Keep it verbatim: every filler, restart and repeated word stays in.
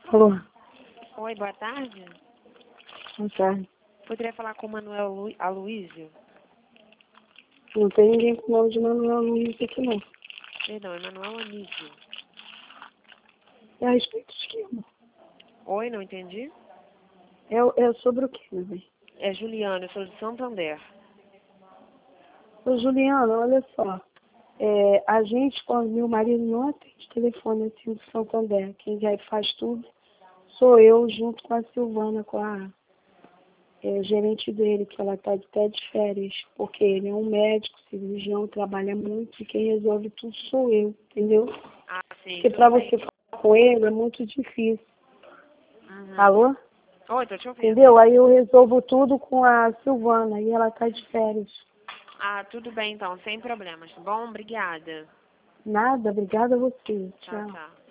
Alô, Oi, boa tarde. boa tarde. Poderia falar com o Manuel Lu... Aloysio? Não tem ninguém com o nome de Manuel Luiz aqui, não. Perdão, é Manuel Anísio. É a respeito de quê, amor? Oi, não entendi? É, é sobre o quê, meu bem? É Juliana, eu sou de Santander. Ô, Juliana, olha só. É, a gente, quando meu marido não atende telefone assim do Santander, quem já faz tudo sou eu, junto com a Silvana, com a é, gerente dele, que ela está até de férias, porque ele é um médico, cirurgião, trabalha muito, e quem resolve tudo sou eu, entendeu? Ah, sim, Porque tudo para bem. você falar com ele é muito difícil. Uhum. Alô? Oi, tô te ouvindo. Entendeu? Aí eu resolvo tudo com a Silvana e ela tá de férias. Ah, tudo bem então, sem problemas, tá bom? Obrigada. Nada, obrigada a você. Tchau, Tchau. tchau.